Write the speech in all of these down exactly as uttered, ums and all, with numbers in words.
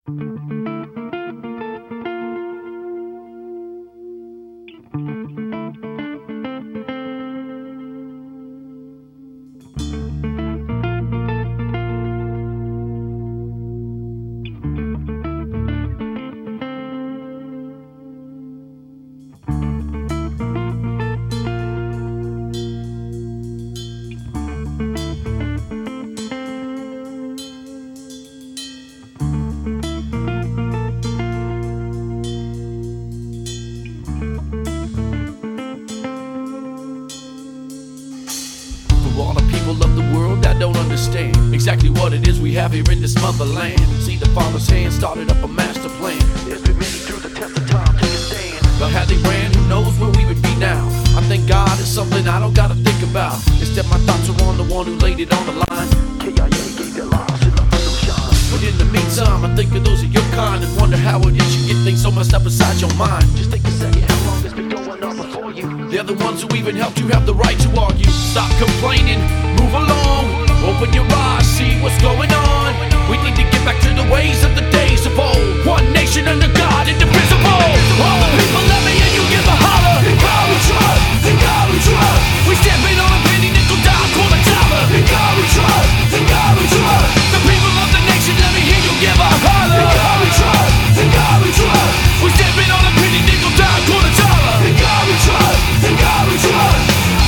All the people of the world that don't understand exactly what it is we have here in this motherland. See, the Father's hand started up a master plan. There's been many through the test of time, take a stand. But had they ran, who knows where we would be now? I think God is something I don't gotta think about. Instead, my thoughts are on the one who laid it on the line. K I A gave their lives and let them shine. But in the meantime, I think of those of your kind and wonder how it is you get things so messed up inside your mind. Just take a second, how long it's been going on before you? They're the ones who even helped you have the right to argue. Stop complaining, move along, open your eyes, see what's going on. We need to get back to the ways of the days of old. One nation under God, indivisible. All the people love me and you give a holler. In God we trust, in God we trust. We stamping on a penny, nickel, dime, quarter dollar. In God we trust, in God we trust. The people of the nation, let me hear you give a holler. In God we trust, in God we trust. We stamping on a penny, nickel, dime, quarter dollar. In God we trust, in God we trust.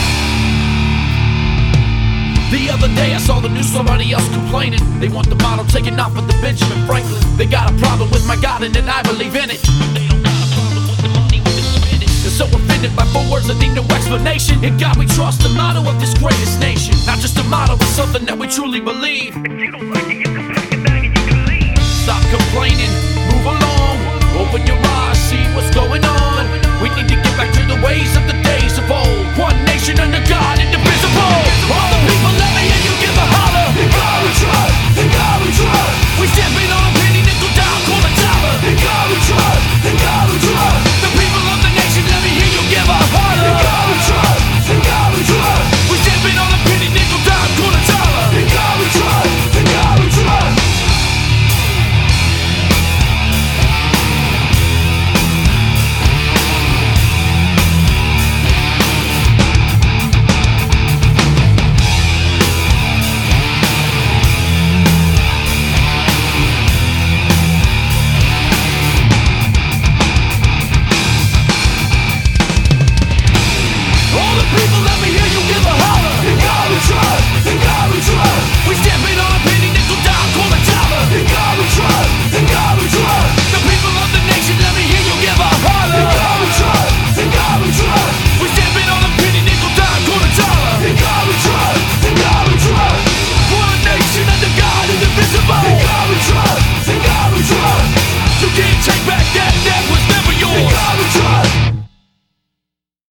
The other day I saw the news, somebody else complaining. They want the model taken off of the Benjamin Franklin. They got a problem with my God and then I believe in it. They don't got a problem with the money with the spinach. They're so offended by four words that need no explanation. In God we trust, the motto of this greatest nation. Not just a motto, but something that we truly believe. If you don't like it,